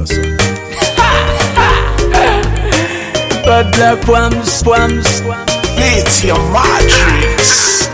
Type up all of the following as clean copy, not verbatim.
Bad black worms. It's your matrix.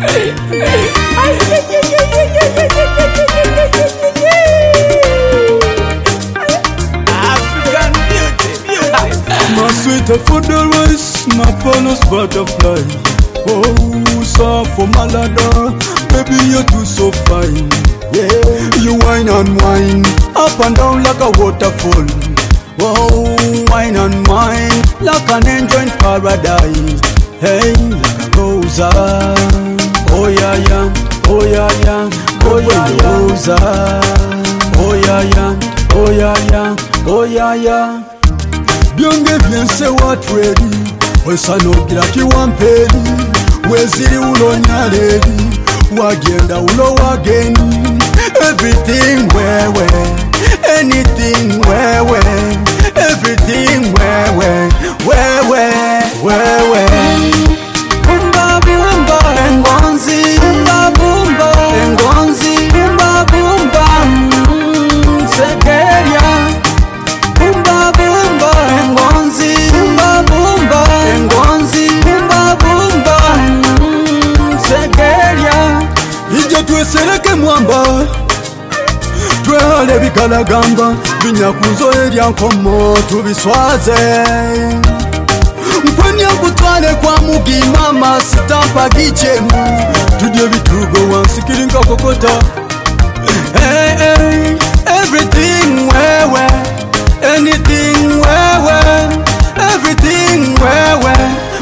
African beauty. My sweet rice, my bonus butterfly. Oh, so for Malada, baby you're too so fine. Yeah, you wine and wine, up and down like a waterfall. Oh, wine and wine, like an angel in paradise. Hey, like a rosa. Oh yeah yeah, oh yeah yeah, oh yeah yeah, rosa. Oh yeah yeah, oh yeah yeah, oh yeah yeah. Byonge byense watweri, wesanogira kiwamperi, weziri ulonya lady, wagenda ulo wageni. Everything wewe, anything wewe, everything wewe. Bumba bumba engonzi, bumba bumba engonzi, bumba bumba sekeria. Bumba bumba engonzi, bumba bumba engonzi, bumba bumba sekeria. Ije twesereke mwamba, twehale bigalagamba, binyakunzo erya nkomo tubiswaze. Mpwenya kutwale kwa mugima masitampa gichemu, tudye bitugo wansikiringa kokota. Hey, hey, everything wewe, anything wewe, everything wewe.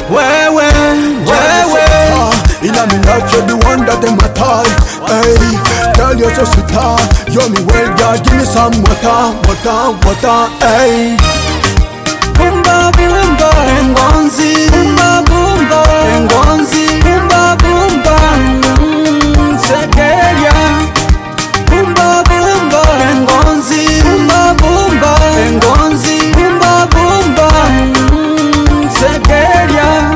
Ina me life you're the one that them matter. Hey, girl you're so sweet, you're me well God, give me some water. Hey, bumba bumba engonzi, bumba bumba engonzi, bumba bumba sekeria. Bumba bumba engonzi, bumba bumba engonzi, bumba bumba sekeria.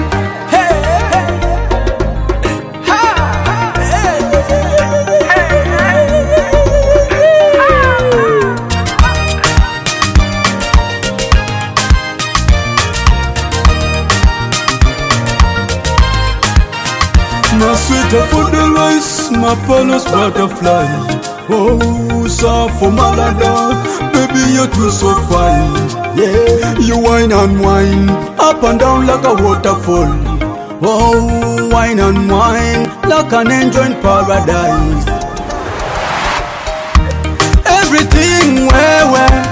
My sweet rice, my bonus butterfly. Oh, so for Malada, baby you're too so fine. Yeah, you wine and wine, up and down like a waterfall. Oh, wine and wine, like an angel in paradise. Everything wewe,